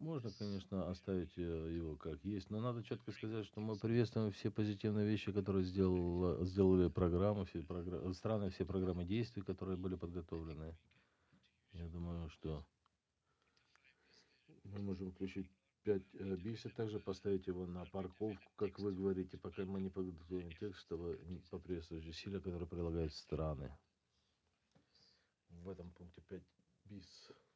Можно, конечно, оставить его как есть, но надо четко сказать, что мы приветствуем все позитивные вещи, которые сделали программы, страны, все программы действий, которые были подготовлены. Я думаю, что мы можем включить 5 бис и также поставить его на парковку, как вы говорите, пока мы не подготовим текст, чтобы поприветствовать усилия, которые прилагают страны. В этом пункте 5 бис.